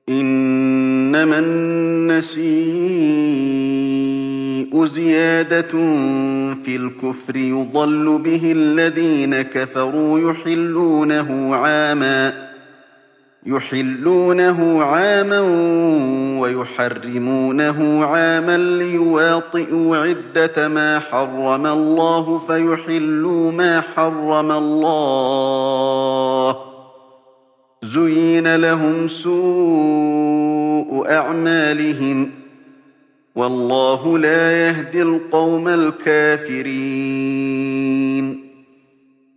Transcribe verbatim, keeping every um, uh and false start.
إنما النسيء زيادة في الكفر يضل به الذين كفروا يحلونه عاما يحلونه عاما ويحرمونه عاما ليواطئوا عدة ما حرم الله فيحلوا ما حرم الله. زين لهم سوء أعمالهم والله لا يهدي القوم الكافرين.